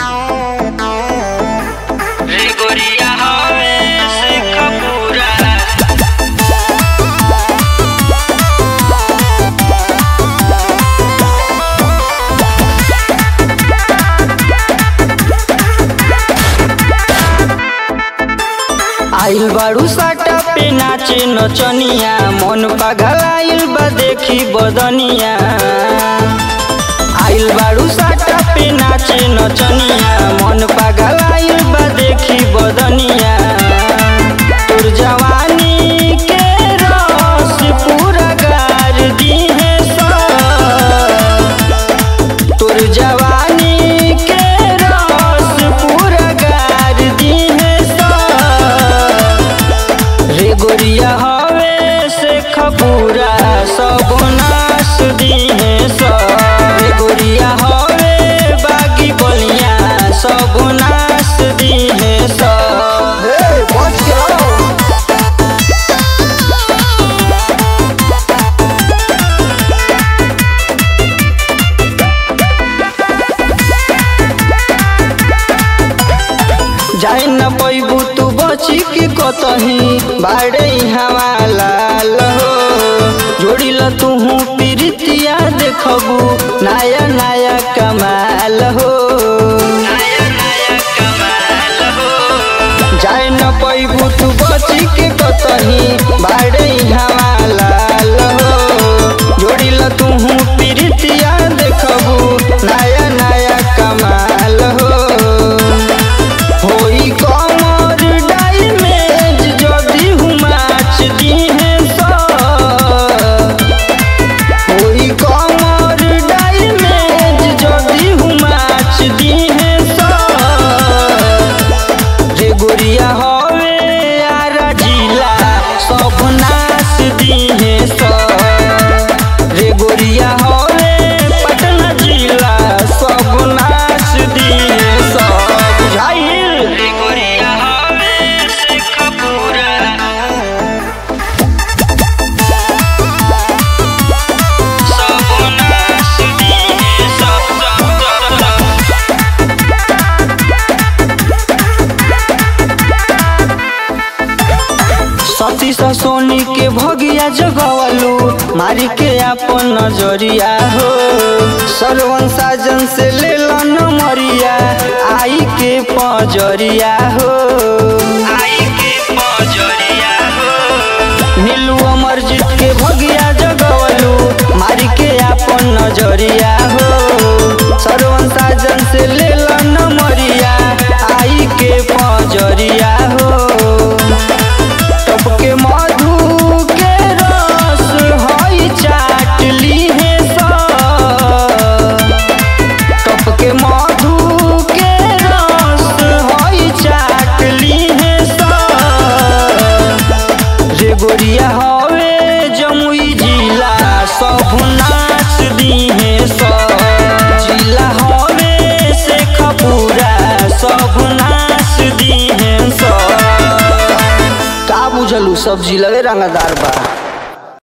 रे गोरिया हवे शेख पूरा। आइल बारू साटा पे नाचे नचनिया, मन पगलाइल बा देखी बदनिया। आइल बारू साटा पे नाचे नचनिया, मन पगलाइल बा देखी बदनिया। तोर जवानी के रस पूरा गार दिहे तोर जवानी के रस पूरा गार दिहे रे गोरिया हवे शेख पूरा, सब नाश दिहे रे गोरिया हवे बागी बलिया, सब नाश दिहे जाए न पैबू तू बची के कतही बाड़े हवा लाल हो। जोड़िल तुहू प्रीतिया देखबू नया नया कमाल हो। जाए न पैबू तू बची के कतही बाड़े हवा लाल हो। जोड़िल तुहू प्रीतिया देखबू नया नया कमाल हो। होई कमर डाइमेज जदी हुमाच दिहे होई कमर डाइमेज जदी हुमाच दिहे रे गोरिया हवे आरा जिला, सब नाश दिहे रे गोरिया हवे पटना जिला, सब नाश दिहे बुझाइल। रे गोरिया हवे शेख पूरा। सब नाश दिहे सती सोनी के भगिया जगवलू, मारी के अपन नजरिया हो। सरवन साजन से ले लन मरिया, आई के पजरिया हो। आई के पजरिया हो। नीलू अमरजीत के भगिया जगवलू, मारी के अपन नजरिया हो। सरवन साजन से ले लन मरिया, आई के पजरिया हो। के मधु के रस हई चाट लीहे टप के मधु के रस हई चाट लीहे रे गोरिया हवे जमुई जिला, सब नाच दिहे जिला हवे शेख पूरा, सब नाच दिहे का बुझलू, सब जिलवे रंगदार बा।